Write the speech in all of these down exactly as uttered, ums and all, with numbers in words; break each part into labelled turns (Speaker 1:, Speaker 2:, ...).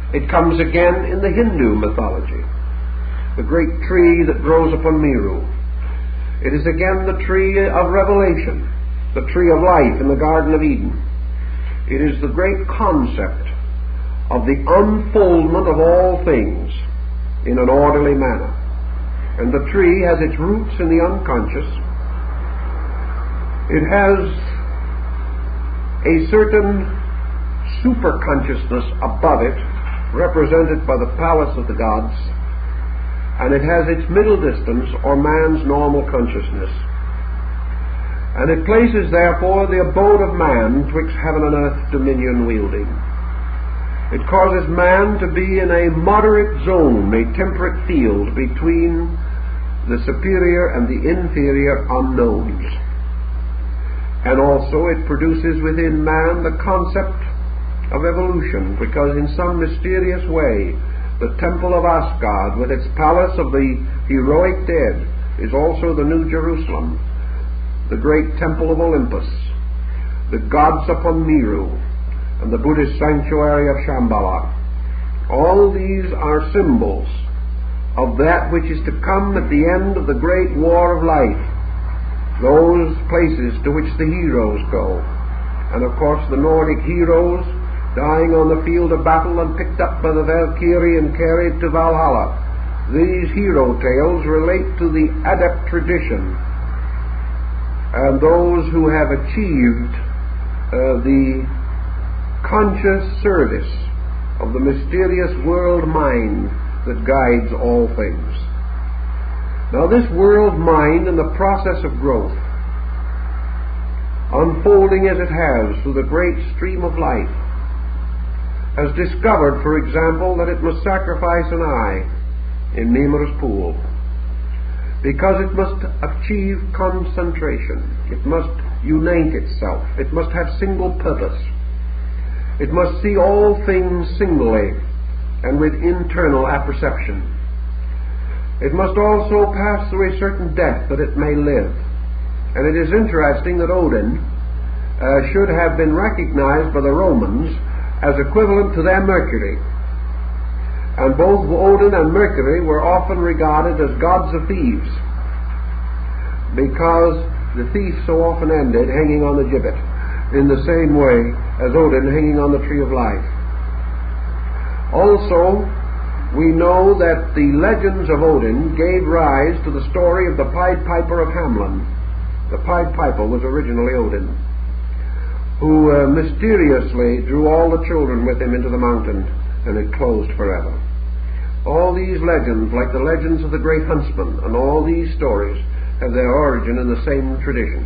Speaker 1: It comes again in the Hindu mythology, the great tree that grows upon Meru. It is again the tree of revelation, the tree of life in the Garden of Eden. It is the great concept of the unfoldment of all things in an orderly manner. And the tree has its roots in the unconscious. It has a certain superconsciousness above it, represented by the palace of the gods, and it has its middle distance, or man's normal consciousness. And it places, therefore, the abode of man twixt heaven and earth dominion wielding. It causes man to be in a moderate zone, a temperate field between the superior and the inferior unknowns. And also it produces within man the concept of evolution, because in some mysterious way the temple of Asgard, with its palace of the heroic dead, is also the New Jerusalem, the great temple of Olympus, the gods upon Meru, and the Buddhist sanctuary of Shambhala. All these are symbols of that which is to come at the end of the great war of life, those places to which the heroes go. And of course the Nordic heroes, dying on the field of battle and picked up by the Valkyrie and carried to Valhalla. These hero tales relate to the adept tradition, and those who have achieved uh, the conscious service of the mysterious world mind that guides all things. Now this world mind, in the process of growth, unfolding as it has through the great stream of life, has discovered, for example, that it must sacrifice an eye in Mimer's pool, because it must achieve concentration. It must unite itself. It must have single purpose. It must see all things singly and with internal apperception. It must also pass through a certain death that it may live. And it is interesting that Odin uh, should have been recognized by the Romans as equivalent to their Mercury. And both Odin and Mercury were often regarded as gods of thieves, because the thief so often ended hanging on the gibbet, in the same way as Odin hanging on the tree of life. Also, we know that the legends of Odin gave rise to the story of the Pied Piper of Hamelin. The Pied Piper was originally Odin, who uh, mysteriously drew all the children with him into the mountain, and it closed forever. All these legends, like the legends of the great huntsman, and all these stories have their origin in the same tradition.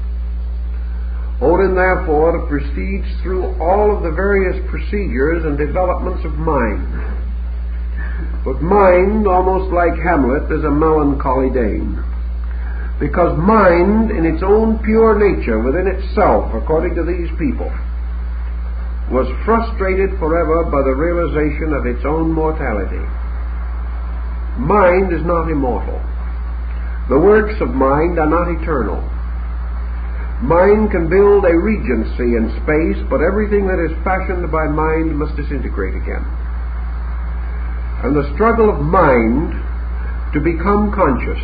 Speaker 1: Odin, therefore, proceeds through all of the various procedures and developments of mind. But mind, almost like Hamlet, is a melancholy dame, because mind, in its own pure nature, within itself, according to these people, was frustrated forever by the realization of its own mortality. Mind is not immortal. The works of mind are not eternal. Mind can build a regency in space, but everything that is fashioned by mind must disintegrate again. And the struggle of mind to become conscious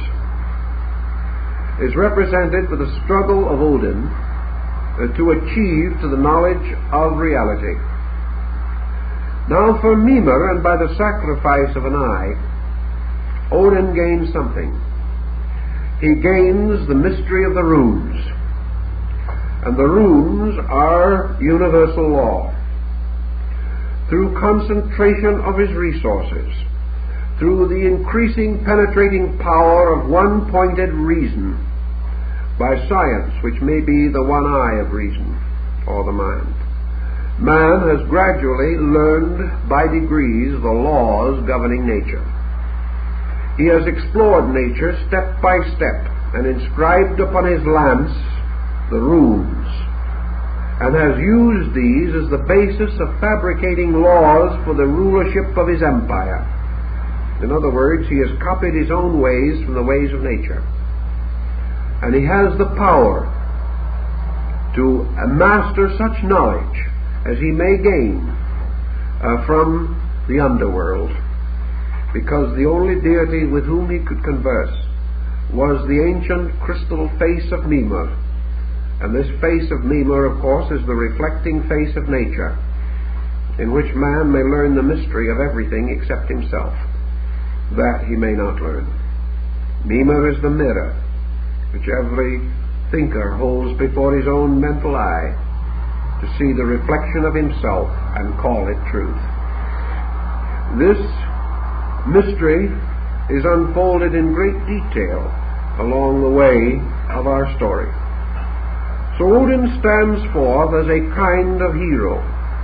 Speaker 1: is represented with the struggle of Odin uh, to achieve to the knowledge of reality. Now for Mimir, and by the sacrifice of an eye, Odin gains something. He gains the mystery of the runes. And the runes are universal law. Through concentration of his resources, through the increasing penetrating power of one pointed reason, by science, which may be the one eye of reason, or the mind, man has gradually learned by degrees the laws governing nature. He has explored nature step by step, and inscribed upon his lance the runes, and has used these as the basis of fabricating laws for the rulership of his empire. In other words, he has copied his own ways from the ways of nature. And he has the power to master such knowledge as he may gain uh, from the underworld, because the only deity with whom he could converse was the ancient crystal face of Mimer. And this face of Mimer, of course, is the reflecting face of nature, in which man may learn the mystery of everything except himself. That he may not learn. Mimer is the mirror which every thinker holds before his own mental eye to see the reflection of himself and call it truth. This mystery is unfolded in great detail along the way of our story. So Odin stands forth as a kind of hero.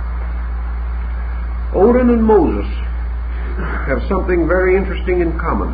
Speaker 1: Odin and Moses have something very interesting in common.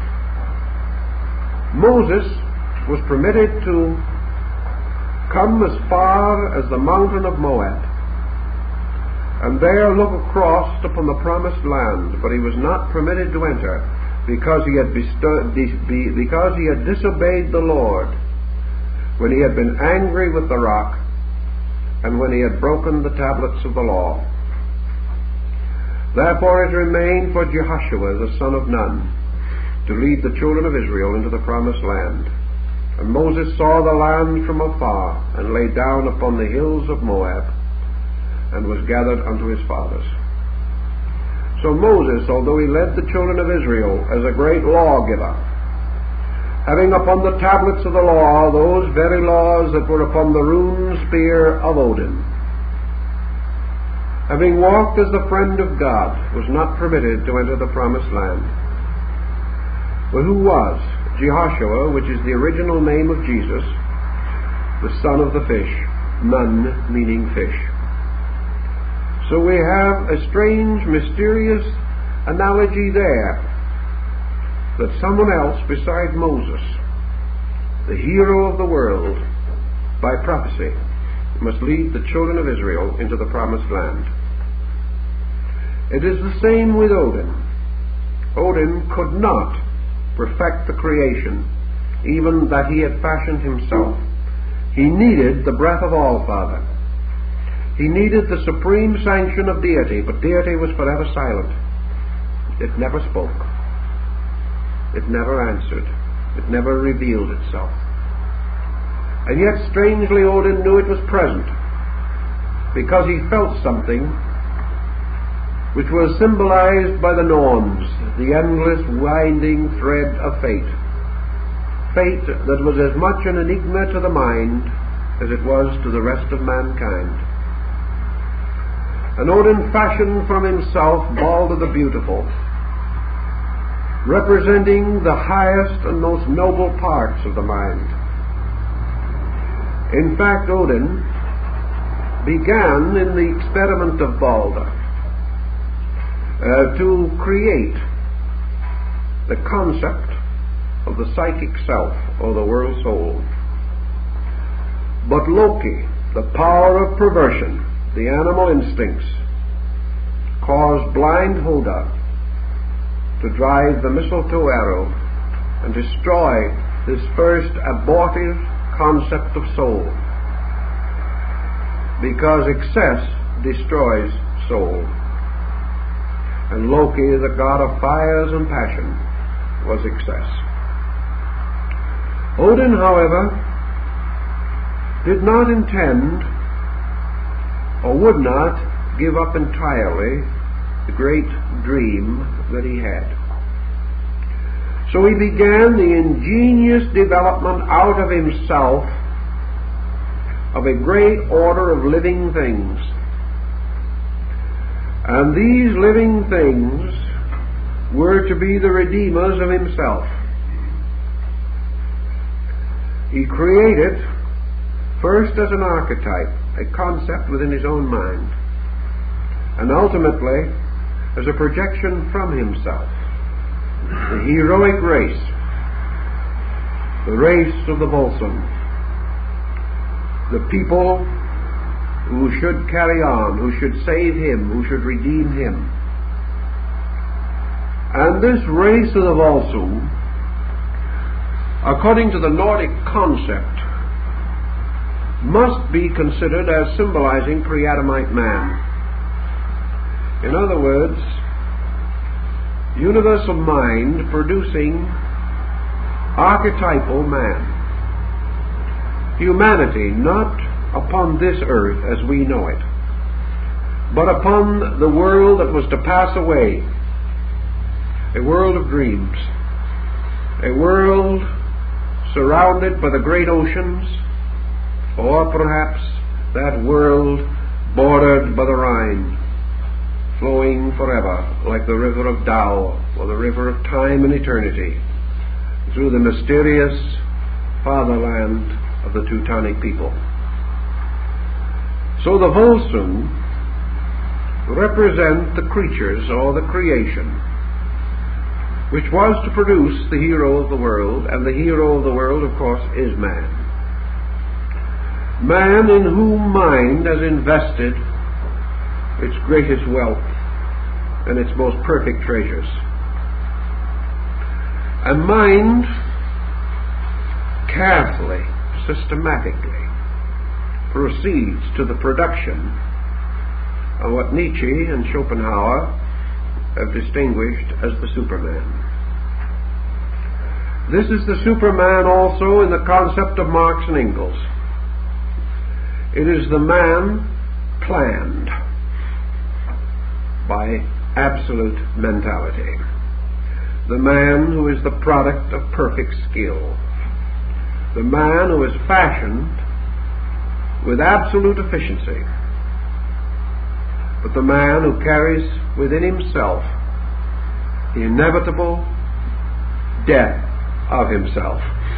Speaker 1: Moses was permitted to come as far as the mountain of Moab and there look across upon the promised land, but he was not permitted to enter because he had besto- because he had disobeyed the Lord when he had been angry with the rock and when he had broken the tablets of the law. Therefore it remained for Jehoshua the son of Nun to lead the children of Israel into the promised land. And Moses saw the land from afar, and lay down upon the hills of Moab, and was gathered unto his fathers. So Moses, although he led the children of Israel as a great lawgiver, having upon the tablets of the law those very laws that were upon the rune spear of Odin, having walked as the friend of God, was not permitted to enter the promised land. But who was? Jehoshua, which is the original name of Jesus, the son of the fish, Nun meaning fish. So we have a strange, mysterious analogy there, that someone else beside Moses, the hero of the world, by prophecy, must lead the children of Israel into the promised land. It is the same with Odin. Odin could not perfect the creation, even that he had fashioned himself. He needed the breath of All-Father. He needed the supreme sanction of deity, but deity was forever silent. It never spoke. It never answered. It never revealed itself. And yet, strangely, Odin knew it was present, because he felt something which was symbolized by the Norns, the endless winding thread of fate. Fate that was as much an enigma to the mind as it was to the rest of mankind. And Odin fashioned from himself Balder the Beautiful, representing the highest and most noble parts of the mind. In fact, Odin began in the experiment of Balder Uh, to create the concept of the psychic self, or the world soul. But Loki, the power of perversion, the animal instincts, caused blind Hoda to drive the mistletoe arrow and destroy this first abortive concept of soul, because excess destroys soul. And Loki, the god of fires and passion, was excess. Odin, however, did not intend or would not give up entirely the great dream that he had. So he began the ingenious development out of himself of a great order of living things. And these living things were to be the redeemers of himself. He created, first as an archetype, a concept within his own mind, and ultimately as a projection from himself, the heroic race, the race of the Volsung, the people who should carry on, who should save him, who should redeem him. And this race of the Volsung, according to the Nordic concept, must be considered as symbolizing pre-Adamite man. In other words, universal mind producing archetypal man. Humanity not upon this earth as we know it, but upon the world that was to pass away, a world of dreams, a world surrounded by the great oceans, or perhaps that world bordered by the Rhine, flowing forever like the river of Tao, or the river of time and eternity, through the mysterious fatherland of the Teutonic people. So the Volsung represent the creatures or the creation which was to produce the hero of the world, and the hero of the world, of course, is man. Man in whom mind has invested its greatest wealth and its most perfect treasures. And mind carefully, systematically proceeds to the production of what Nietzsche and Schopenhauer have distinguished as the Superman. This is the Superman also in the concept of Marx and Engels. It is the man planned by absolute mentality. The man who is the product of perfect skill. The man who is fashioned with absolute efficiency. But the man who carries within himself the inevitable death of himself.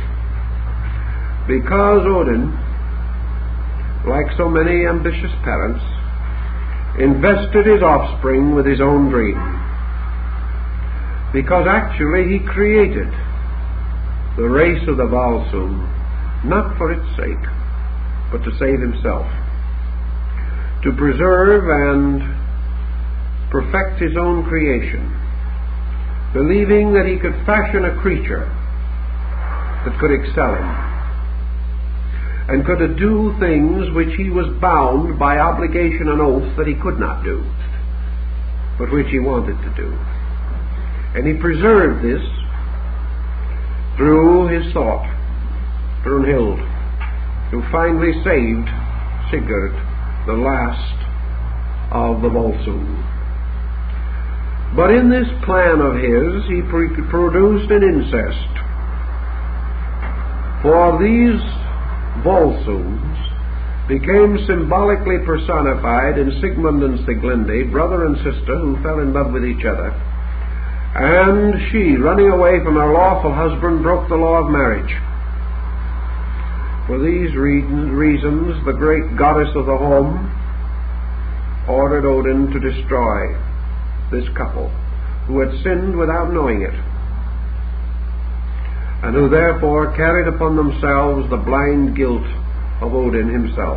Speaker 1: Because Odin, like so many ambitious parents, invested his offspring with his own dream. Because actually he created the race of the Volsung not for its sake, but to save himself, to preserve and perfect his own creation, believing that he could fashion a creature that could excel him and could do things which he was bound by obligation and oath that he could not do, but which he wanted to do. And he preserved this through his thought, Brunhild, who finally saved Sigurd, the last of the Volsung. But in this plan of his, he pre- produced an incest. For these Volsungs became symbolically personified in Sigmund and Siglinde, brother and sister who fell in love with each other. And she, running away from her lawful husband, broke the law of marriage. For these reasons, the great goddess of the home ordered Odin to destroy this couple who had sinned without knowing it, and who therefore carried upon themselves the blind guilt of Odin himself.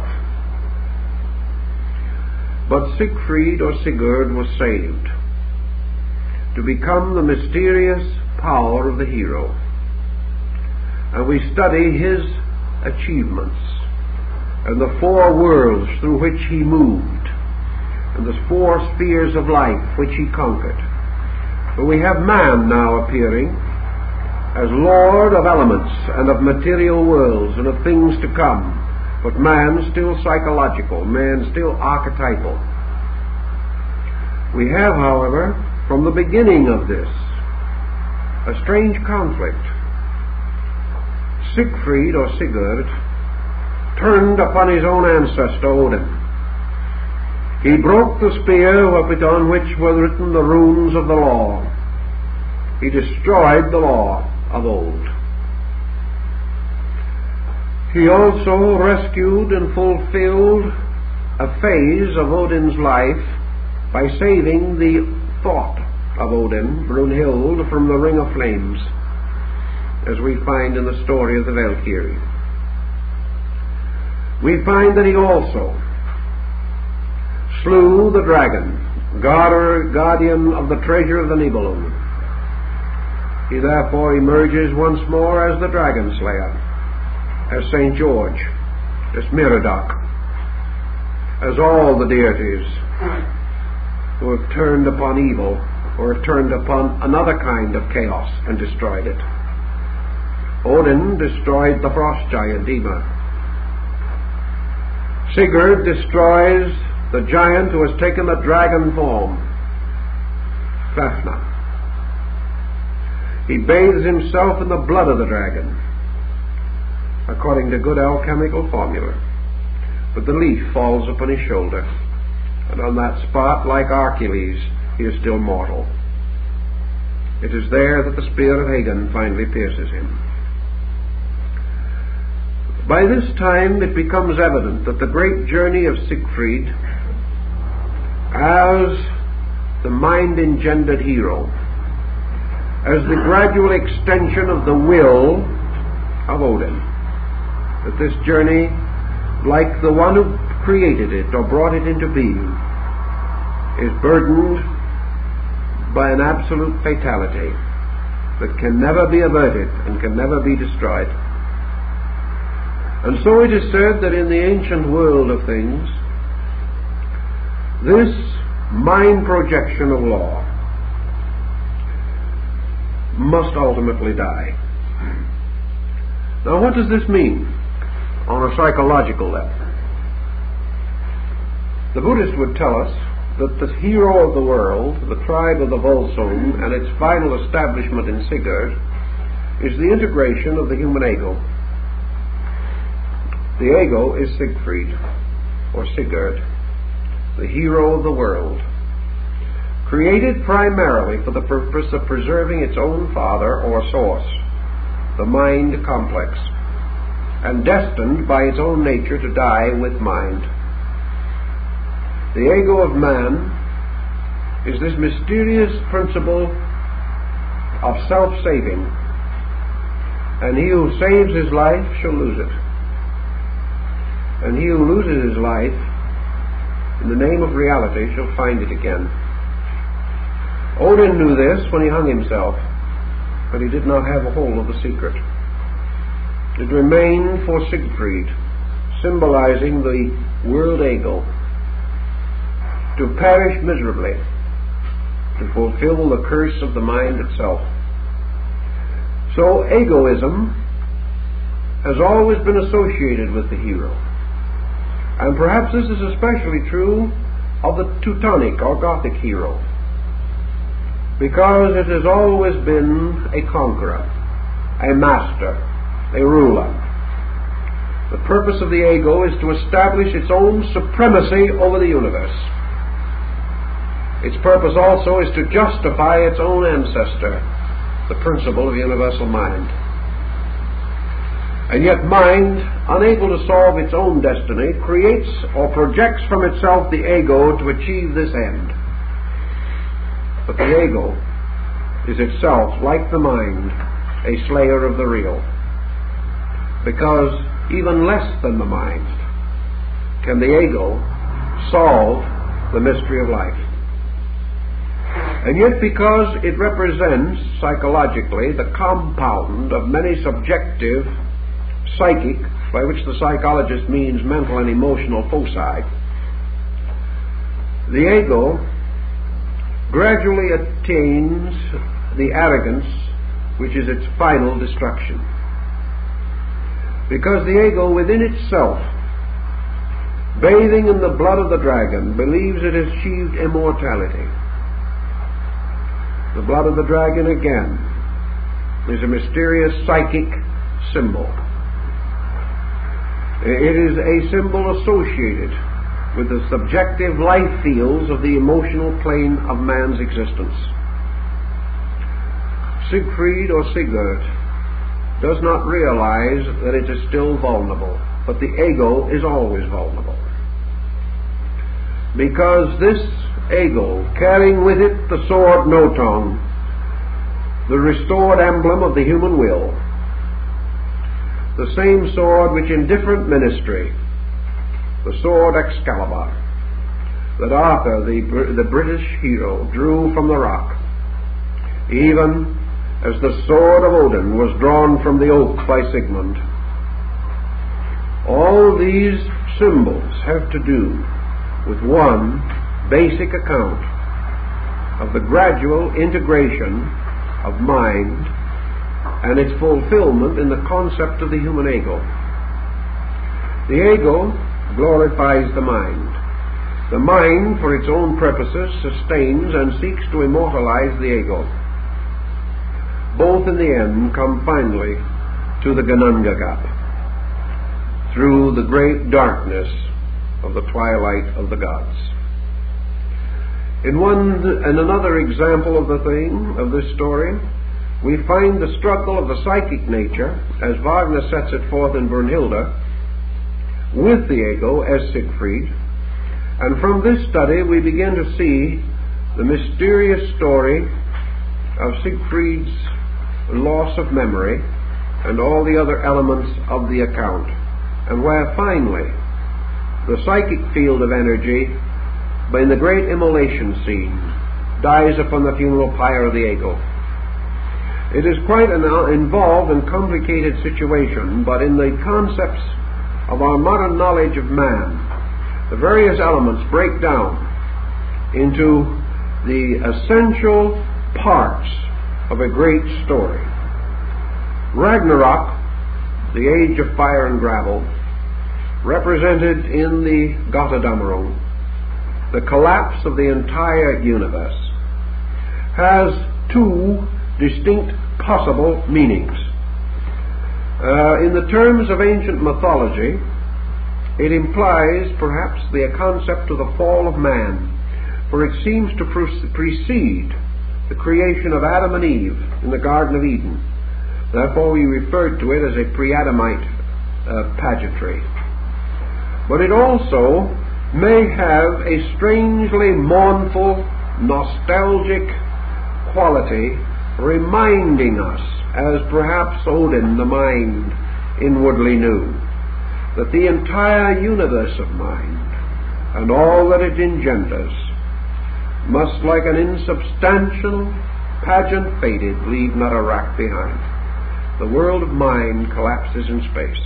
Speaker 1: But Siegfried or Sigurd was saved to become the mysterious power of the hero. And we study his achievements and the four worlds through which he moved and the four spheres of life which he conquered. For we have man now appearing as Lord of elements and of material worlds and of things to come, but man still psychological, man still archetypal. We have, however, from the beginning of this, a strange conflict. Siegfried or Sigurd turned upon his own ancestor Odin. He broke the spear on which were written the runes of the law. He destroyed the law of old. He also rescued and fulfilled a phase of Odin's life by saving the thought of Odin, Brunhild, from the ring of flames, as we find in the story of the Valkyrie. We find that he also slew the dragon, guardian of the treasure of the Nibelung. He therefore emerges once more as the dragon slayer, as Saint George, as Merodach, as all the deities who have turned upon evil or it turned upon another kind of chaos and destroyed it. Odin destroyed the frost giant Ymir. Sigurd destroys the giant who has taken the dragon form, Fafnir. He bathes himself in the blood of the dragon, according to good alchemical formula. But the leaf falls upon his shoulder, and on that spot, like Achilles, he is still mortal. It is there that the spear of Hagen finally pierces him. By this time it becomes evident that the great journey of Siegfried as the mind-engendered hero, as the gradual extension of the will of Odin, that this journey, like the one who created it or brought it into being, is burdened by an absolute fatality that can never be averted and can never be destroyed. And so it is said that in the ancient world of things, this mind projection of law must ultimately die. Now, what does this mean on a psychological level? The Buddhist would tell us that the hero of the world, the tribe of the Volsung, and its final establishment in Sigurd, is the integration of the human ego. The ego is Siegfried, or Sigurd, the hero of the world, created primarily for the purpose of preserving its own father or source, the mind complex, and destined by its own nature to die with mind. The ego of man is this mysterious principle of self-saving, and he who saves his life shall lose it. And he who loses his life in the name of reality shall find it again. Odin knew this when he hung himself, but he did not have a hold of the secret. It remained for Siegfried, symbolizing the world ego, to perish miserably, to fulfill the curse of the mind itself. So egoism has always been associated with the hero. And perhaps this is especially true of the Teutonic or Gothic hero, because it has always been a conqueror, a master, a ruler. The purpose of the ego is to establish its own supremacy over the universe. Its purpose also is to justify its own ancestor, the principle of universal mind. And yet mind, unable to solve its own destiny, creates or projects from itself the ego to achieve this end. But the ego is itself, like the mind, a slayer of the real, because even less than the mind can the ego solve the mystery of life. And yet, because it represents psychologically the compound of many subjective, psychic, by which the psychologist means mental and emotional foci, the ego gradually attains the arrogance which is its final destruction. Because the ego within itself, bathing in the blood of the dragon, believes it has achieved immortality. The blood of the dragon, again, is a mysterious psychic symbol. It is a symbol associated with the subjective life fields of the emotional plane of man's existence. Siegfried or Sigurd does not realize that it is still vulnerable, but the ego is always vulnerable. Because this ego, carrying with it the sword Noton, the restored emblem of the human will, the same sword which in different ministry, the sword Excalibur, that Arthur, the, the British hero, drew from the rock, even as the sword of Odin was drawn from the oak by Sigmund. All these symbols have to do with one basic account of the gradual integration of mind and its fulfillment in the concept of the human ego. The ego glorifies the mind. The mind, for its own purposes, sustains and seeks to immortalize the ego. Both in the end come finally to the Gananga gap, through the great darkness of the twilight of the gods. In one and another example of the theme of this story, we find the struggle of the psychic nature, as Wagner sets it forth in Brunhilde, with the ego as Siegfried, and from this study we begin to see the mysterious story of Siegfried's loss of memory and all the other elements of the account, and where finally the psychic field of energy, in the great immolation scene, dies upon the funeral pyre of the ego. It is quite an involved and complicated situation, but in the concepts of our modern knowledge of man, the various elements break down into the essential parts of a great story. Ragnarok, the age of fire and gravel, represented in the Götterdämmerung, the collapse of the entire universe, has two distinct possible meanings. Uh, in the terms of ancient mythology, it implies perhaps the concept of the fall of man, for it seems to precede the creation of Adam and Eve in the Garden of Eden. Therefore we referred to it as a pre-Adamite uh, pageantry. But it also may have a strangely mournful, nostalgic quality, reminding us, as perhaps Odin the mind inwardly knew, that the entire universe of mind and all that it engenders must, like an insubstantial pageant faded, leave not a rack behind. The world of mind collapses in space.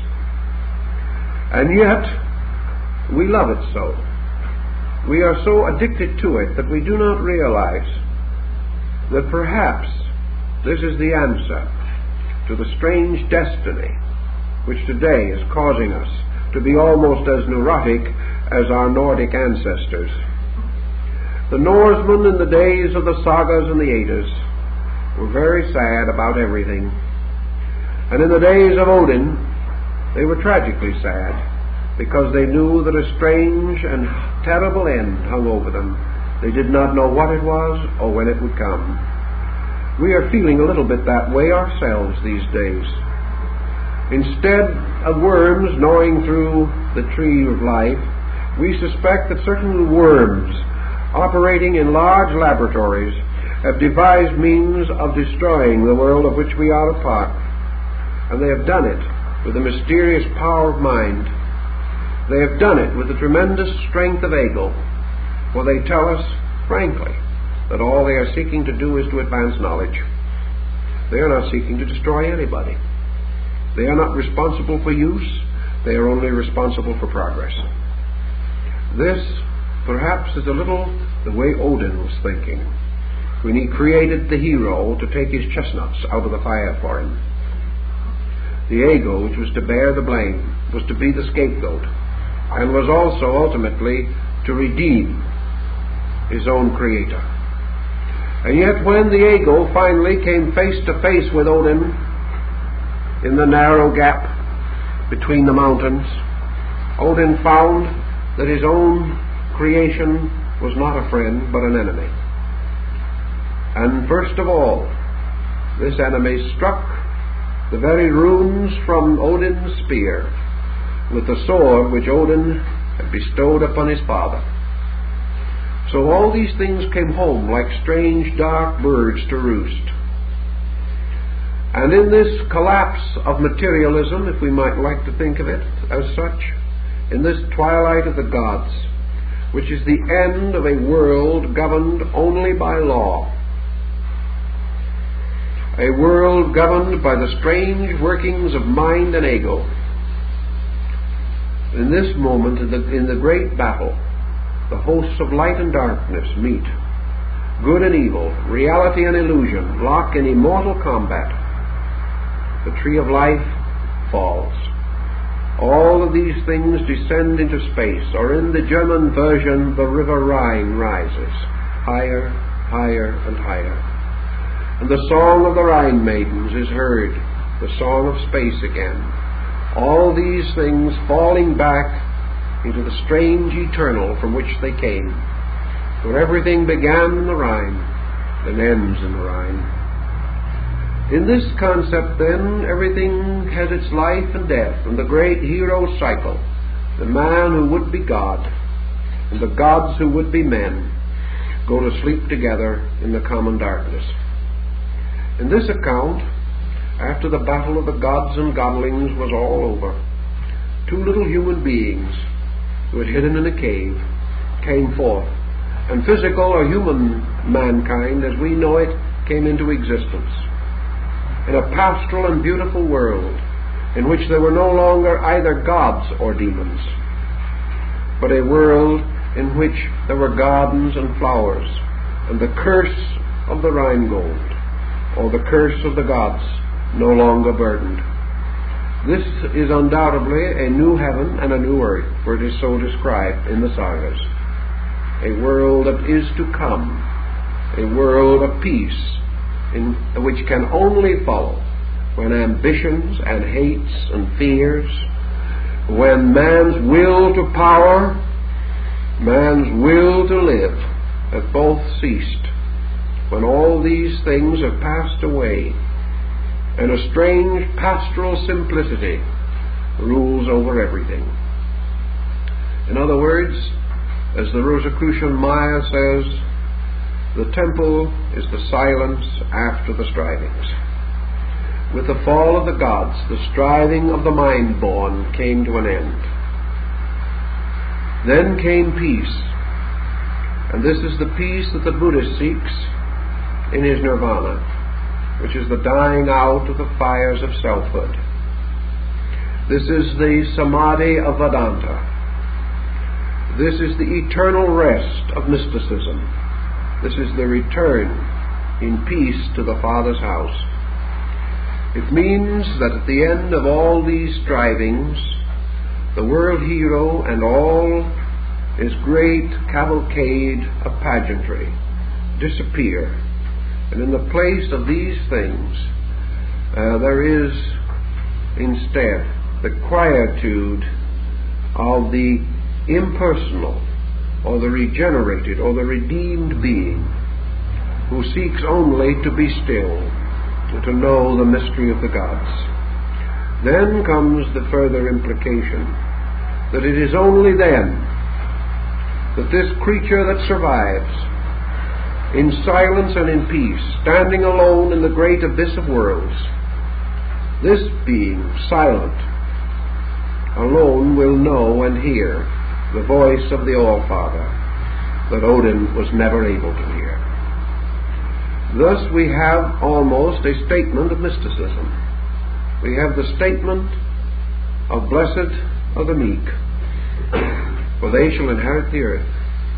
Speaker 1: And yet, we love it so. We are so addicted to it that we do not realize that perhaps this is the answer to the strange destiny which today is causing us to be almost as neurotic as our Nordic ancestors. The Norsemen in the days of the sagas and the Eddas were very sad about everything. And in the days of Odin, they were tragically sad because they knew that a strange and terrible end hung over them. They did not know what it was or when it would come. We are feeling a little bit that way ourselves these days. Instead of worms gnawing through the tree of life, we suspect that certain worms operating in large laboratories have devised means of destroying the world of which we are a part. And they have done it with the mysterious power of mind. They have done it with the tremendous strength of ego, for they tell us, frankly, that all they are seeking to do is to advance knowledge. They are not seeking to destroy anybody. They are not responsible for use. They are only responsible for progress. This, perhaps, is a little the way Odin was thinking when he created the hero to take his chestnuts out of the fire for him. The ego, which was to bear the blame, was to be the scapegoat, and was also ultimately to redeem his own creator. And yet when the ego finally came face to face with Odin in the narrow gap between the mountains, Odin found that his own creation was not a friend but an enemy. And first of all, this enemy struck the very runes from Odin's spear with the sword which Odin had bestowed upon his father. So all these things came home like strange dark birds to roost. And in this collapse of materialism, if we might like to think of it as such, in this twilight of the gods, which is the end of a world governed only by law, a world governed by the strange workings of mind and ego, in this moment, in the, in the great battle, the hosts of light and darkness meet. good and evil, reality and illusion, lock in immortal combat. The tree of life falls. All of these things descend into space, or in the German version, the river Rhine rises, higher, higher, and higher. And the song of the Rhine maidens is heard, the song of space again. All these things falling back into the strange eternal from which they came, where everything began in the Rhine and ends in the Rhine. In this concept, then, everything has its life and death, and the great hero cycle, the man who would be God, and the gods who would be men, go to sleep together in the common darkness. In this account, after the battle of the gods and godlings was all over, two little human beings who had hidden in a cave came forth, and physical or human mankind, as we know it, came into existence in a pastoral and beautiful world in which there were no longer either gods or demons, but a world in which there were gardens and flowers, and the curse of the Rhine gold, or the curse of the gods, no longer burdened. This is undoubtedly a new heaven and a new earth, for it is so described in the sagas. A world that is to come, a world of peace, in which can only follow when ambitions and hates and fears, when man's will to power, man's will to live, have both ceased, when all these things have passed away, and a strange pastoral simplicity rules over everything. In other words, as the Rosicrucian Maya says, the temple is the silence after the strivings. With the fall of the gods, the striving of the mind-born came to an end. Then came peace, and this is the peace that the Buddhist seeks in his nirvana, which is the dying out of the fires of selfhood. This is the samadhi of Vedanta. This is the eternal rest of mysticism. This is the return in peace to the Father's house. It means that at the end of all these strivings, the world hero and all his great cavalcade of pageantry disappear. And in the place of these things, uh, there is instead the quietude of the impersonal, or the regenerated, or the redeemed being, who seeks only to be still, to know the mystery of the gods. Then comes the further implication that it is only then that this creature that survives, in silence and in peace, standing alone in the great abyss of worlds, this being, silent, alone will know and hear the voice of the All-Father that Odin was never able to hear. Thus we have almost a statement of mysticism. We have the statement of blessed are the meek, for they shall inherit the earth,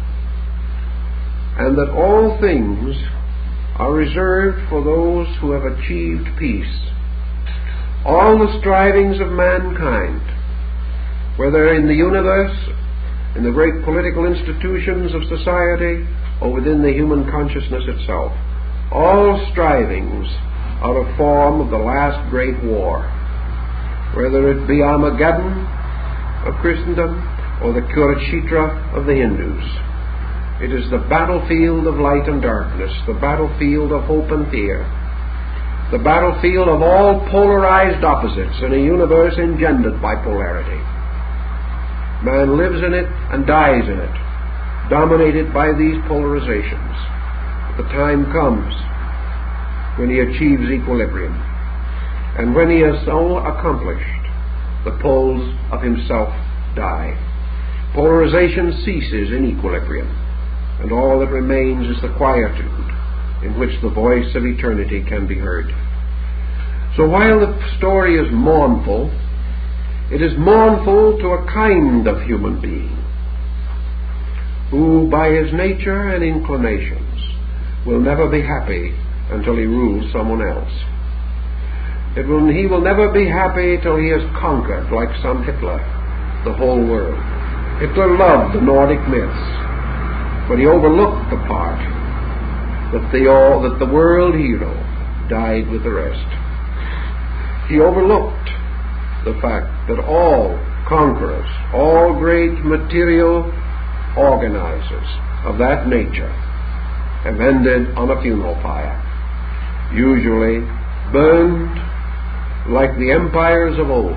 Speaker 1: and that all things are reserved for those who have achieved peace. All the strivings of mankind, whether in the universe, in the great political institutions of society, or within the human consciousness itself, all strivings are a form of the last great war, whether it be Armageddon of Christendom or the Kurukshetra of the Hindus. It is the battlefield of light and darkness, the battlefield of hope and fear, the battlefield of all polarized opposites in a universe engendered by polarity. Man lives in it and dies in it, dominated by these polarizations. But the time comes when he achieves equilibrium, and when he has so accomplished, the poles of himself die. Polarization ceases in equilibrium, and all that remains is the quietude in which the voice of eternity can be heard. So while the story is mournful, it is mournful to a kind of human being who, by his nature and inclinations, will never be happy until he rules someone else. It will, he will never be happy till he has conquered, like some Hitler, the whole world. Hitler loved the Nordic myths, but he overlooked the part that the, all, that the world hero died with the rest. He overlooked the fact that all conquerors, all great material organizers of that nature have ended on a funeral pyre, usually burned like the empires of old,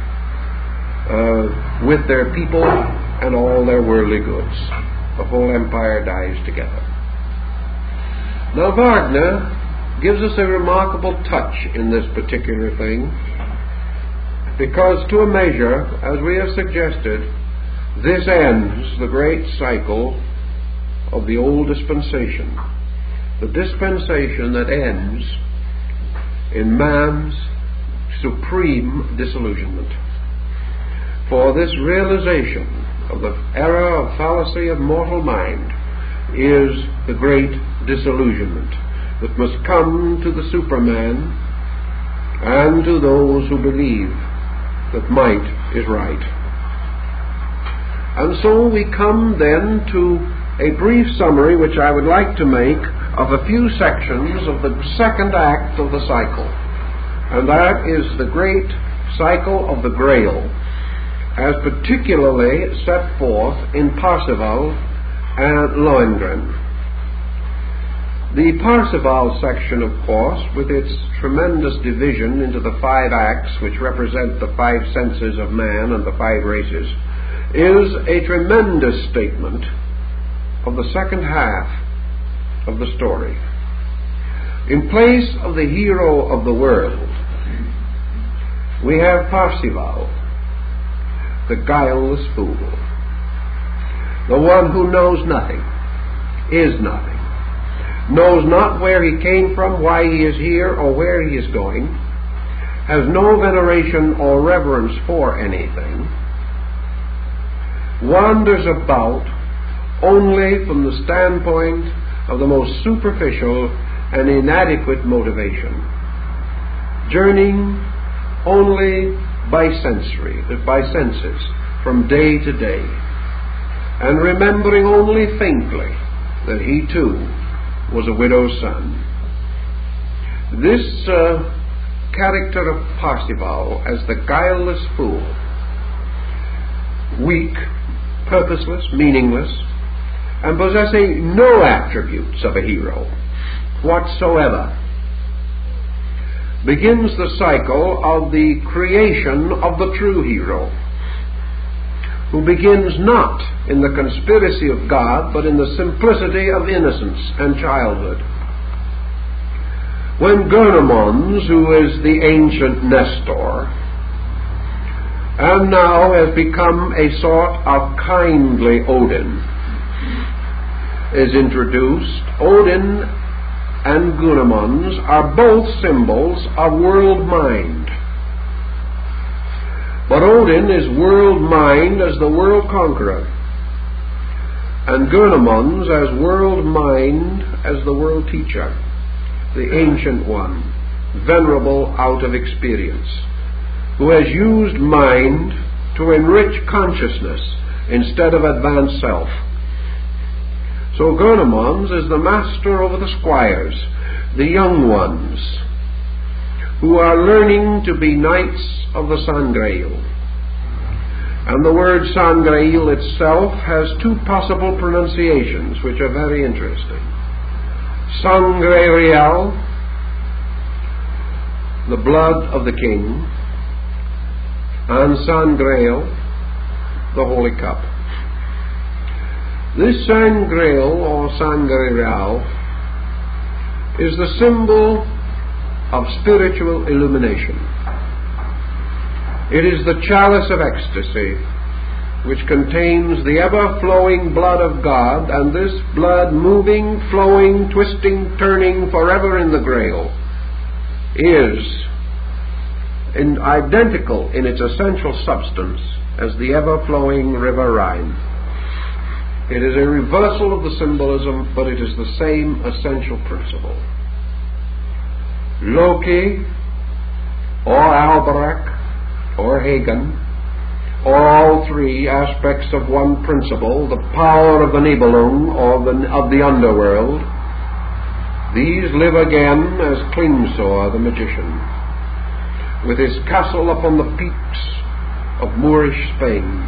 Speaker 1: uh, with their people and all their worldly goods. The whole empire dies together. Now Wagner gives us a remarkable touch in this particular thing, because to a measure, as we have suggested, this ends the great cycle of the old dispensation, the dispensation that ends in man's supreme disillusionment. For this realization of the error of fallacy of mortal mind is the great disillusionment that must come to the Superman and to those who believe that might is right. And so we come then to a brief summary which I would like to make of a few sections of the second act of the cycle, and that is the great cycle of the Grail, as particularly set forth in Parzival and Lohengrin. The Parzival section, of course, with its tremendous division into the five acts which represent the five senses of man and the five races, is a tremendous statement of the second half of the story. In place of the hero of the world, we have Parzival, the guileless fool, the one who knows nothing, is nothing, knows not where he came from, why he is here, or where he is going, has no veneration or reverence for anything, wanders about only from the standpoint of the most superficial and inadequate motivation, journeying only by sensory, by senses, from day to day, and remembering only faintly that he too was a widow's son. This uh, character of Parzival as the guileless fool, weak, purposeless, meaningless, and possessing no attributes of a hero whatsoever, begins the cycle of the creation of the true hero, who begins not in the conspiracy of God, but in the simplicity of innocence and childhood. When Gurnemanz, who is the ancient Nestor, and now has become a sort of kindly Odin, is introduced, Odin and Gurnemanz are both symbols of world mind. But Odin is world mind as the world conqueror, and Gurnemanz as world mind as the world teacher, the ancient one, venerable out of experience, who has used mind to enrich consciousness instead of advance self. So Gurnemanz is the master over the squires, the young ones, who are learning to be knights of the Sangreal. And the word Sangreal itself has two possible pronunciations which are very interesting. Sangre Real, the blood of the king, and Sangreal, the holy cup. This Sangreal or Sangre Real is the symbol of spiritual illumination. It is the chalice of ecstasy which contains the ever-flowing blood of God, and this blood moving, flowing, twisting, turning forever in the Grail is in identical in its essential substance as the ever-flowing river Rhine. It is a reversal of the symbolism, but it is the same essential principle. Loki, or Alberach, or Hagen, or all three aspects of one principle, the power of the Nibelung, or the, of the underworld, these live again as Klingsor the magician, with his castle upon the peaks of Moorish Spain.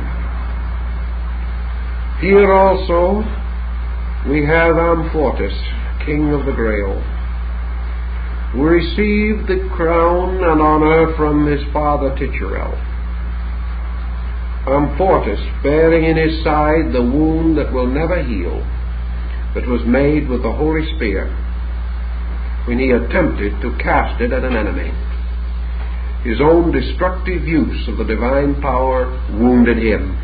Speaker 1: Here also we have Amfortas, king of the Grail, who received the crown and honour from his father Titurel. Amfortas, bearing in his side the wound that will never heal, that was made with the holy spear, when he attempted to cast it at an enemy. His own destructive use of the divine power wounded him.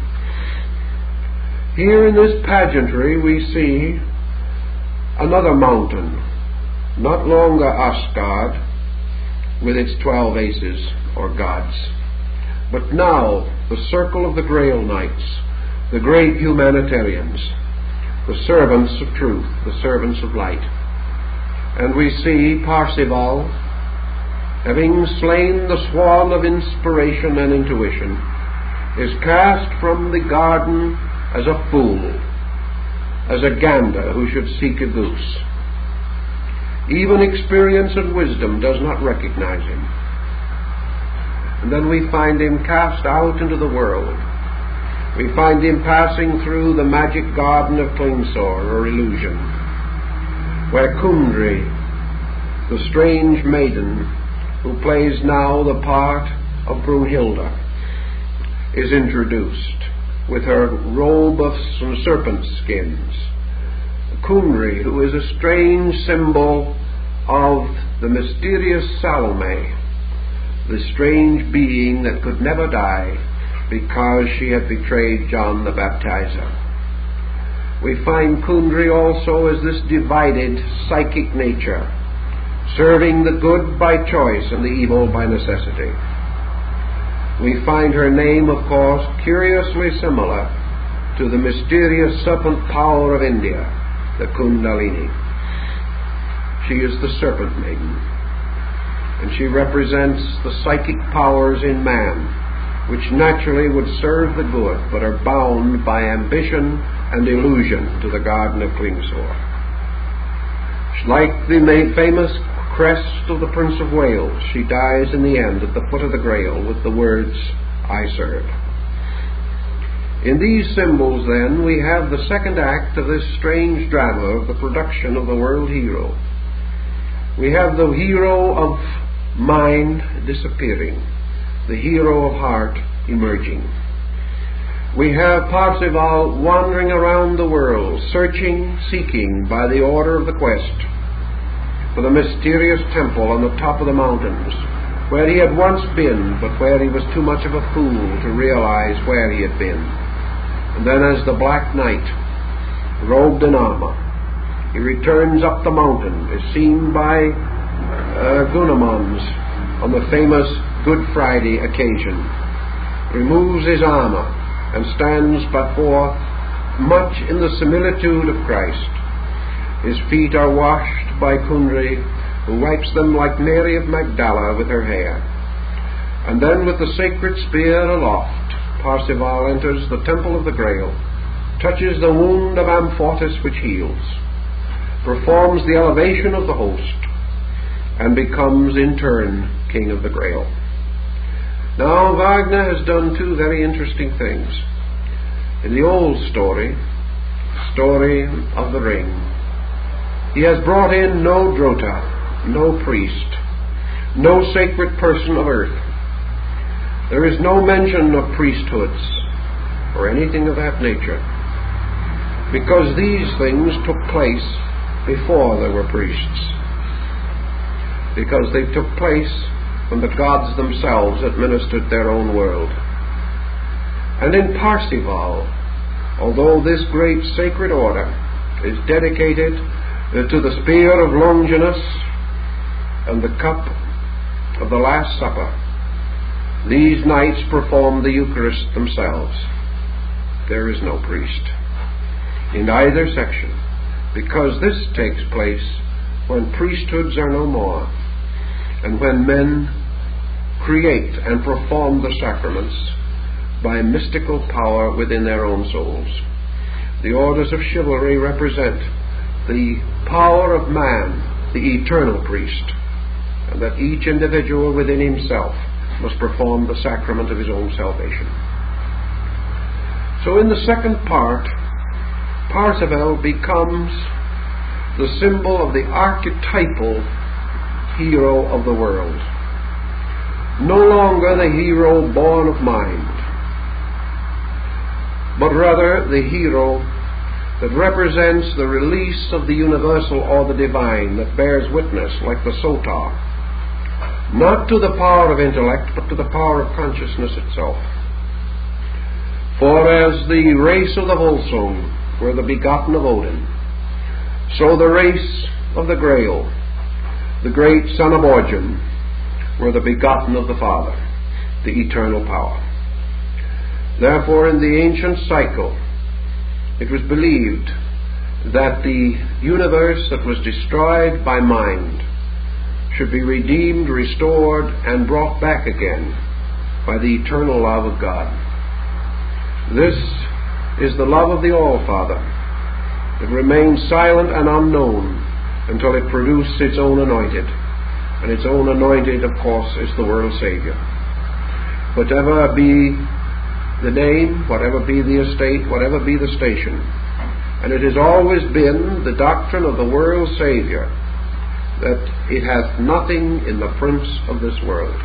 Speaker 1: Here in this pageantry we see another mountain, not longer Asgard with its twelve aces or gods, but now the circle of the Grail Knights, the great humanitarians, the servants of truth, the servants of light. And we see Parzival, having slain the swan of inspiration and intuition, is cast from the garden as a fool, as a gander who should seek a goose. Even experience and wisdom does not recognize him. And then we find him cast out into the world. We find him passing through the magic garden of Klingsor, or illusion, where Kundry, the strange maiden who plays now the part of Brunhilde, is introduced with her robe of some serpent skins. Kundry, who is a strange symbol of the mysterious Salome, the strange being that could never die because she had betrayed John the Baptizer. We find Kundry also as this divided psychic nature, serving the good by choice and the evil by necessity. We find her name, of course, curiously similar to the mysterious serpent power of India, the Kundalini. She is the serpent maiden, and she represents the psychic powers in man, which naturally would serve the good, but are bound by ambition and illusion to the garden of Klingsor. Like the famous crest of the Prince of Wales, she dies in the end at the foot of the Grail with the words, "I serve." In these symbols, then, we have the second act of this strange drama of the production of the world hero. We have the hero of mind disappearing, the hero of heart emerging. We have Parzival wandering around the world, searching, seeking by the order of the quest for the mysterious temple on the top of the mountains, where he had once been, but where he was too much of a fool to realize where he had been. And then as the Black Knight, robed in armor, he returns up the mountain, is seen by uh, Gunamons on the famous Good Friday occasion, removes his armor and stands before much in the similitude of Christ. His feet are washed by Kundry, who wipes them like Mary of Magdala with her hair. And then with the sacred spear aloft, Parzival enters the temple of the Grail, touches the wound of Amfortas which heals, performs the elevation of the host, and becomes in turn King of the Grail. Now Wagner has done two very interesting things. In the old story, story of the Ring, he has brought in no Drota, no priest, no sacred person of earth. There is no mention of priesthoods or anything of that nature, because these things took place before there were priests, because they took place when the gods themselves administered their own world. And in Parzival, although this great sacred order is dedicated to the spear of Longinus and the cup of the Last Supper, these knights perform the Eucharist themselves. There is no priest. in either section, because this takes place when priesthoods are no more, and when men create and perform the sacraments by mystical power within their own souls. The orders of chivalry represent the power of man, the eternal priest, and that each individual within himself must perform the sacrament of his own salvation. So in the second part, Parsifal becomes the symbol of the archetypal hero of the world. No longer the hero born of mind, but rather the hero that represents the release of the universal or the divine, that bears witness, like the sotar, not to the power of intellect, but to the power of consciousness itself. For as the race of the Volsung were the begotten of Odin, so the race of the Grail, the great son of Orgyn, were the begotten of the Father, the eternal power. Therefore, in the ancient cycle, it was believed that the universe that was destroyed by mind should be redeemed, restored, and brought back again by the eternal love of God. This is the love of the All-Father. It remains silent and unknown until it produced its own anointed. And its own anointed, of course, is the world's Savior. Whatever be the name, whatever be the estate, whatever be the station, and it has always been the doctrine of the world's Savior that it hath nothing in the prince of this world.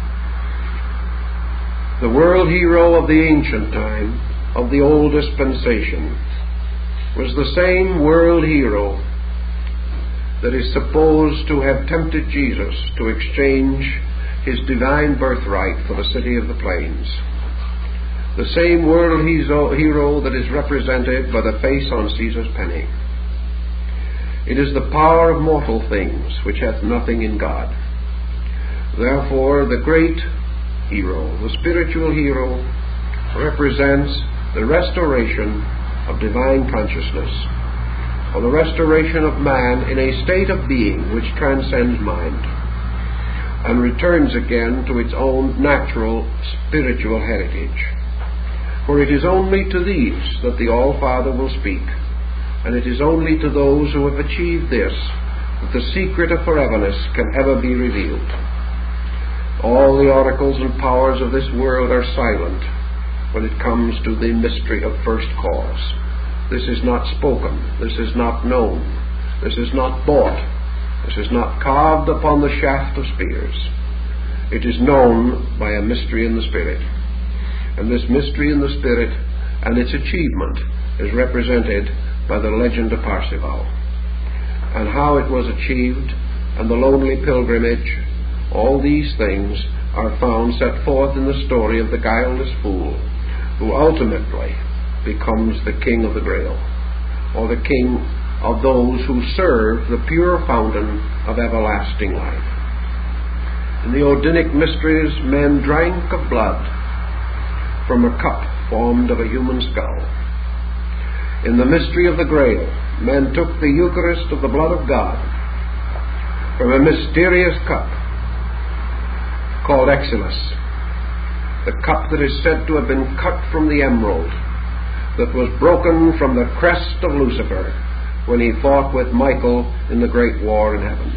Speaker 1: The world hero of the ancient time, of the old dispensation, was the same world hero that is supposed to have tempted Jesus to exchange his divine birthright for the city of the plains. The same world hero that is represented by the face on Caesar's penny. It is the power of mortal things which hath nothing in God. Therefore, the great hero, the spiritual hero, represents the restoration of divine consciousness, or the restoration of man in a state of being which transcends mind and returns again to its own natural spiritual heritage. For it is only to these that the All-Father will speak, and it is only to those who have achieved this that the secret of foreverness can ever be revealed. All the oracles and powers of this world are silent when it comes to the mystery of first cause. This is not spoken, this is not known, this is not bought, this is not carved upon the shaft of spears. It is known by a mystery in the Spirit. And this mystery in the Spirit and its achievement is represented by the legend of Parsifal. And how it was achieved, and the lonely pilgrimage, all these things are found set forth in the story of the guileless fool, who ultimately becomes the king of the Grail, or the king of those who serve the pure fountain of everlasting life. In the Odinic mysteries, men drank of blood from a cup formed of a human skull. In the mystery of the Grail, men took the Eucharist of the blood of God from a mysterious cup called Exilus, the cup that is said to have been cut from the emerald that was broken from the crest of Lucifer when he fought with Michael in the great war in heaven.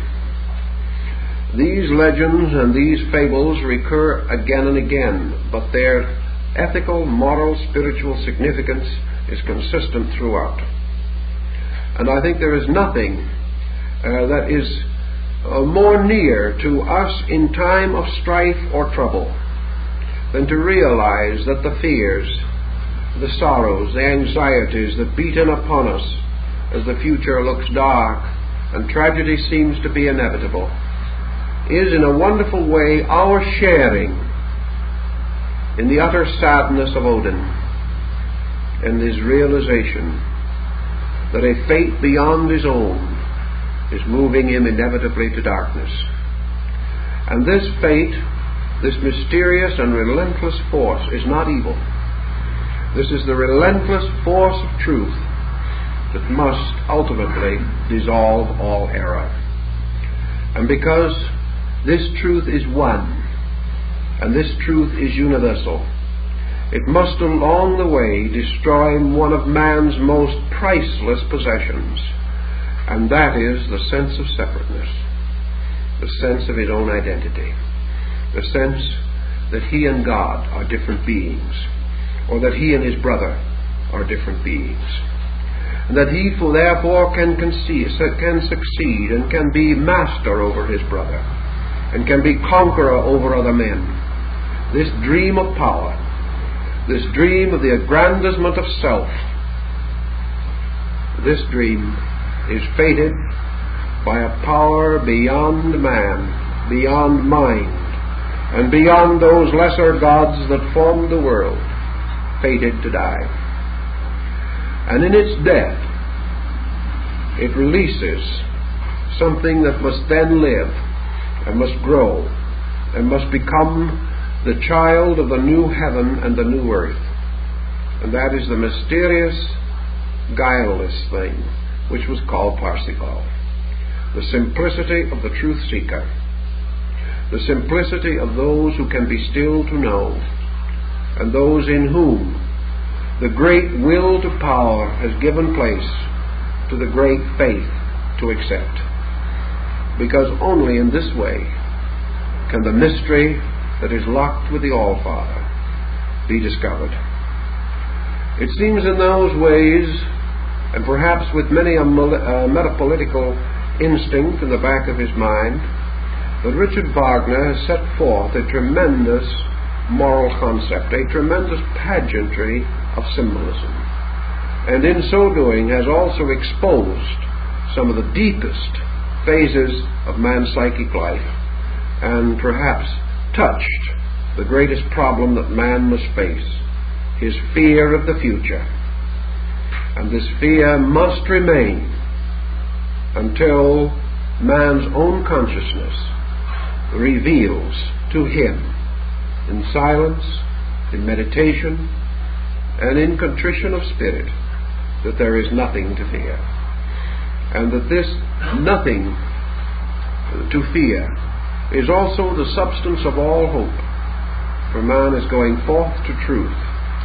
Speaker 1: These legends and these fables recur again and again, but their ethical, moral, spiritual significance is consistent throughout. And I think there is nothing uh, that is uh, more near to us in time of strife or trouble than to realize that the fears, the sorrows, the anxieties that beat in upon us as the future looks dark and tragedy seems to be inevitable is in a wonderful way our sharing in the utter sadness of Odin and his realization that a fate beyond his own is moving him inevitably to darkness. And this fate, this mysterious and relentless force, is not evil. This is the relentless force of truth that must ultimately dissolve all error. And because this truth is one, and this truth is universal, it must along the way destroy one of man's most priceless possessions, and that is the sense of separateness, the sense of his own identity, the sense that he and God are different beings, or that he and his brother are different beings, and that he for therefore can, conceive, can succeed and can be master over his brother, and can be conqueror over other men. This dream of power, this dream of the aggrandizement of self, this dream is fated by a power beyond man, beyond mind, and beyond those lesser gods that formed the world, fated to die. And in its death, it releases something that must then live and must grow and must become the child of the new heaven and the new earth. And that is the mysterious, guileless thing which was called Parsifal. The simplicity of the truth seeker. The simplicity of those who can be still to know, and those in whom the great will to power has given place to the great faith to accept. Because only in this way can the mystery that is locked with the All-Father be discovered. It seems in those ways, and perhaps with many a metapolitical instinct in the back of his mind, that Richard Wagner has set forth a tremendous moral concept, a tremendous pageantry of symbolism, and in so doing has also exposed some of the deepest phases of man's psychic life, and perhaps touched the greatest problem that man must face, his fear of the future. And this fear must remain until man's own consciousness reveals to him in silence, in meditation, and in contrition of spirit that there is nothing to fear, and that this nothing to fear is also the substance of all hope, for man is going forth to truth,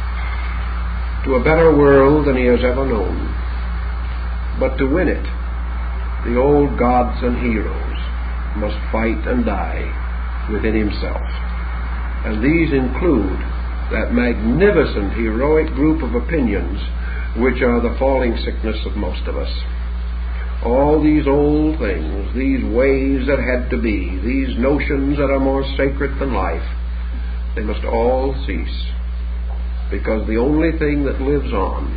Speaker 1: to a better world than he has ever known. But to win it, the old gods and heroes must fight and die within himself. And these include that magnificent heroic group of opinions which are the falling sickness of most of us. All these old things, these ways that had to be, these notions that are more sacred than life, they must all cease, because the only thing that lives on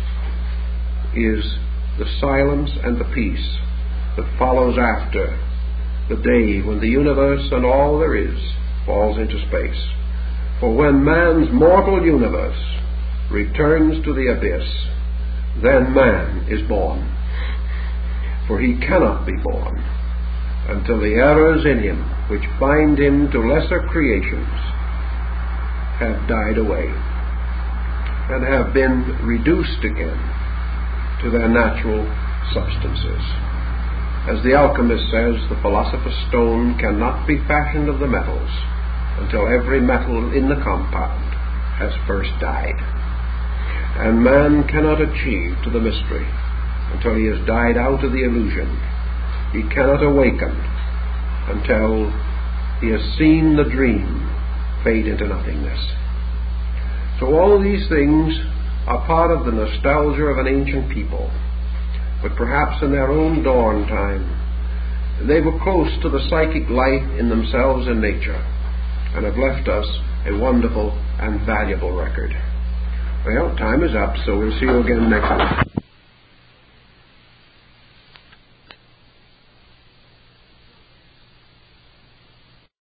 Speaker 1: is the silence and the peace that follows after the day when the universe and all there is falls into space. For when man's mortal universe returns to the abyss, then man is born. For he cannot be born until the errors in him which bind him to lesser creations have died away and have been reduced again to their natural substances. As the alchemist says, the philosopher's stone cannot be fashioned of the metals until every metal in the compound has first died. And man cannot achieve to the mystery until he has died out of the illusion. He cannot awaken until he has seen the dream fade into nothingness. So all these things are part of the nostalgia of an ancient people, but perhaps in their own dawn time they were close to the psychic life in themselves and nature, and have left us a wonderful and valuable record. Well, time is up, so we'll see you again next week.